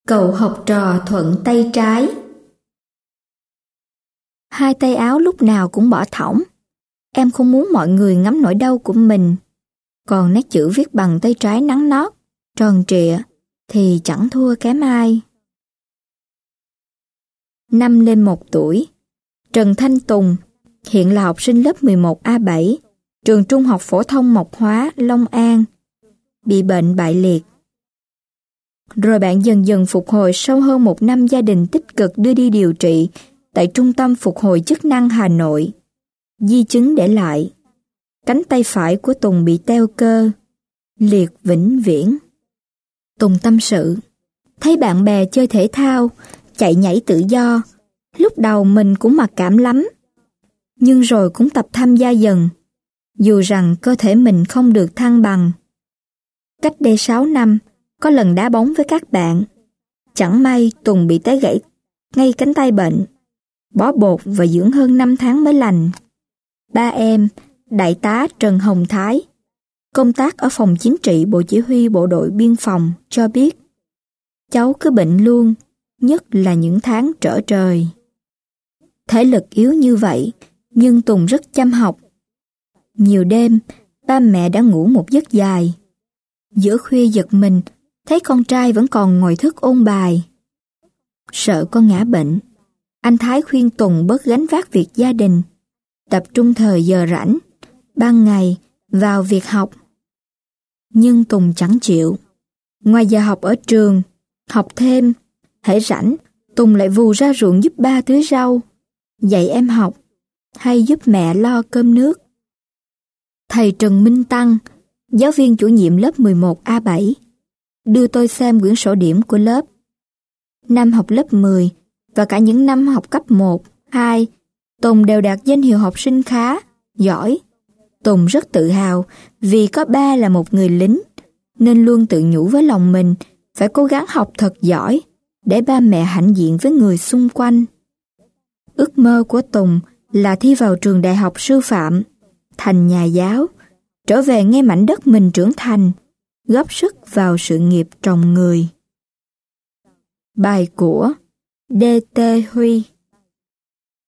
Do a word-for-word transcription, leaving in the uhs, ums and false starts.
Cậu học trò thuận tay trái. Hai tay áo lúc nào cũng bỏ thõng. Em không muốn mọi người ngắm nỗi đau của mình. Còn nét chữ viết bằng tay trái nắn nót, tròn trịa, thì chẳng thua kém ai. Năm lên một tuổi, Trần Thanh Tùng, hiện là học sinh lớp mười một A bảy, trường Trung học phổ thông Mộc Hóa, Long An, bị bệnh bại liệt. Rồi bạn dần dần phục hồi sau hơn một năm gia đình tích cực đưa đi điều trị tại Trung tâm Phục hồi Chức năng Hà Nội. Di chứng để lại, cánh tay phải của Tùng bị teo cơ, liệt vĩnh viễn. Tùng tâm sự, thấy bạn bè chơi thể thao, chạy nhảy tự do, lúc đầu mình cũng mặc cảm lắm, nhưng rồi cũng tập tham gia dần, dù rằng cơ thể mình không được thăng bằng. Cách đây sáu năm, có lần đá bóng với các bạn, chẳng may Tùng bị té gãy ngay cánh tay bệnh, bó bột và dưỡng hơn năm tháng mới lành. Ba em, Đại tá Trần Hồng Thái, công tác ở phòng chính trị Bộ Chỉ huy Bộ đội Biên phòng, cho biết cháu cứ bệnh luôn, nhất là những tháng trở trời. Thể lực yếu như vậy, nhưng Tùng rất chăm học. Nhiều đêm, ba mẹ đã ngủ một giấc dài. Giữa khuya giật mình, thấy con trai vẫn còn ngồi thức ôn bài. Sợ con ngã bệnh, anh Thái khuyên Tùng bớt gánh vác việc gia đình, tập trung thời giờ rảnh, ban ngày vào việc học. Nhưng Tùng chẳng chịu. Ngoài giờ học ở trường, học thêm, hễ rảnh, Tùng lại vù ra ruộng giúp ba tưới rau, dạy em học, hay giúp mẹ lo cơm nước. Thầy Trần Minh Tăng, giáo viên chủ nhiệm lớp mười một A bảy, đưa tôi xem quyển sổ điểm của lớp. Năm học lớp mười và cả những năm học cấp một, hai, Tùng đều đạt danh hiệu học sinh khá, giỏi. Tùng rất tự hào vì có ba là một người lính, nên luôn tự nhủ với lòng mình phải cố gắng học thật giỏi để ba mẹ hãnh diện với người xung quanh. Ước mơ của Tùng là thi vào trường đại học sư phạm, thành nhà giáo, trở về ngay mảnh đất mình trưởng thành, góp sức vào sự nghiệp trồng người. Bài của đê tê Huy.